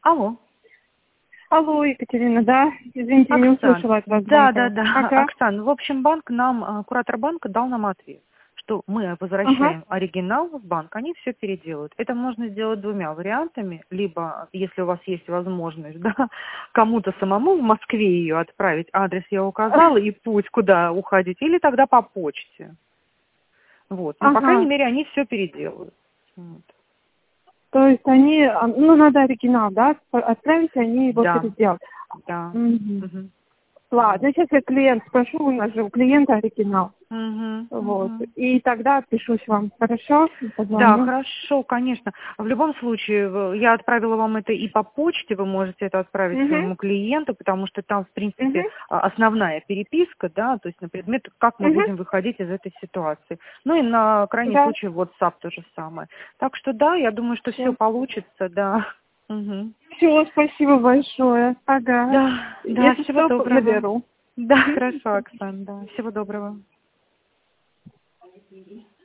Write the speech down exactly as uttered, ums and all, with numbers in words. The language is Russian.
Алло. Алло, Екатерина, да? Извините, не Оксан. услышала от вас Да, звонка. да, да. Ага. Оксан, в общем, банк нам, э, куратор банка дал нам ответ, что мы Ага. возвращаем оригинал в банк, они все переделают. Это можно сделать двумя вариантами. Либо, если у вас есть возможность, да, кому-то самому в Москве ее отправить, адрес я указала и путь, куда уходить, или тогда по почте. Вот. Но, по крайней Ага. мере, они все переделают. Вот. То есть они, а, ну, надо оригинал, да, отправить, они его Да, переделают. да. Угу. Мгм. Ладно, сейчас я клиент спрошу, у нас же у клиента оригинал. Мгм, Вот. мгм. И тогда отпишусь вам, хорошо? Да, Позвоню. хорошо, конечно. В любом случае, в- я отправила вам это и по почте, вы можете это отправить Угу. своему клиенту, потому что там, в принципе, Угу. а, основная переписка, да, то есть на предмет, как мы Угу. будем выходить из этой ситуации. Ну и на крайний Да. случай WhatsApp то же самое. Так что да, я думаю, что все Все. получится, да. Мгм. Все, спасибо большое. Ага. Да, да, Если всего что, доброго. наберу. Да, Мгм. хорошо, Оксана, да, всего доброго.